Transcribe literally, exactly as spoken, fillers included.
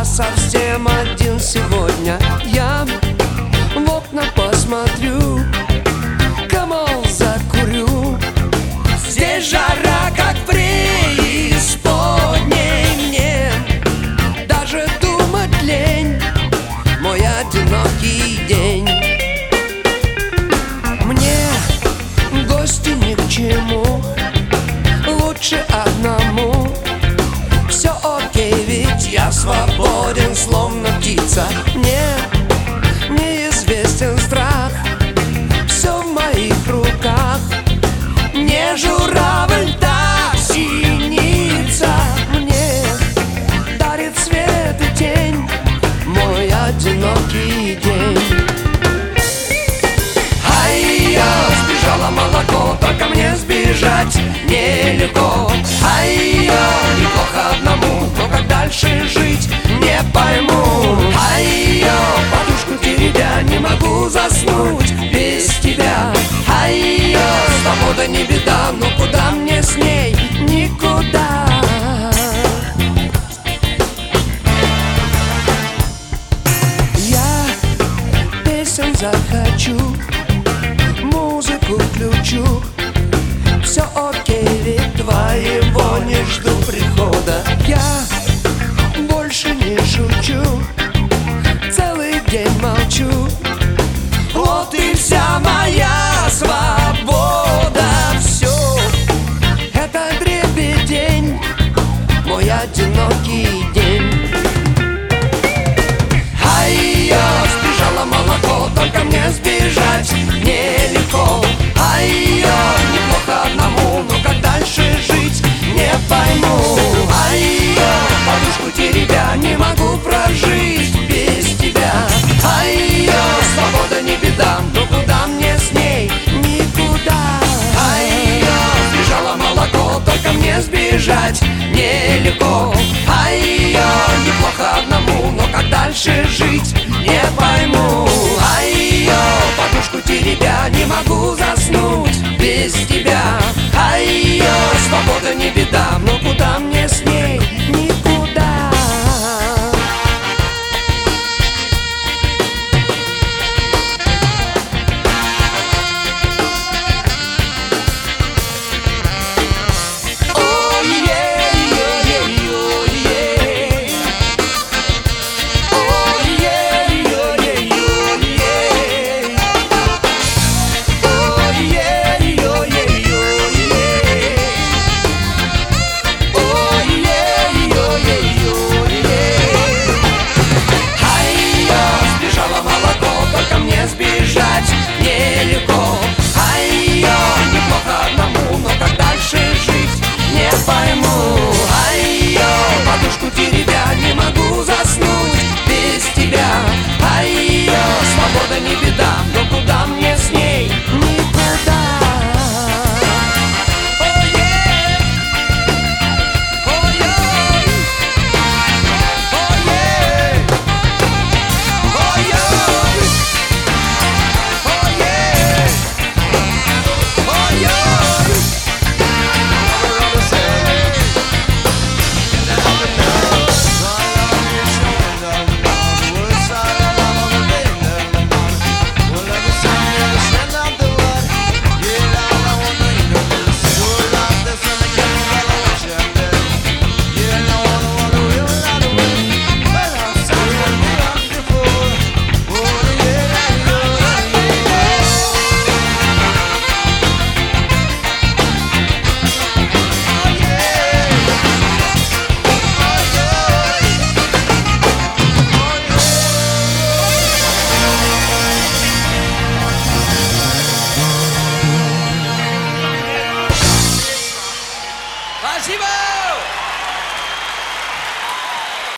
совсем один сегодня. Я в окна посмотрю, камол закурю. Здесь жара, как в преисподней. Мне даже думать лень, мой одинокий день. Мне гости ни к чему, лучше одному. Все окей, ведь я свободен, словно птица. Мне неизвестен страх, все в моих руках. Не журавль, так синица мне дарит свет и тень, мой одинокий день. Ай-я, сбежало молоко, только мне сбежать нелегко. Ай-я, неплохо одному, но как дальше жить, не пойму. Ай-я, подушку теребя, не могу заснуть без тебя. Ай-я, свобода не беда, но куда мне с ней? Никуда. Я песен захочу, музыку включу. Все окей, ведь твоего не жду прихода. Я больше не шучу, целый день молчу. Вот и вся моя свобода. Все это дребедень, мой одинокий день. Ай-я, сбежало молоко, только мне сбежать нелегко. Ай-я, неплохо одному, но как дальше жить, не пойму. Ай-я, подушку теребя, не могу прожить без тебя. Ай-я, свобода не беда, но куда мне с ней? Никуда. Ай-я, сбежало молоко, только мне сбежать нелегко. Ай-я, неплохо одному, но как дальше жить, не пойму. Ай-я, подушку теребя, не могу заснуть без тебя. Ай-я, свобода не беда, но куда мне с ней?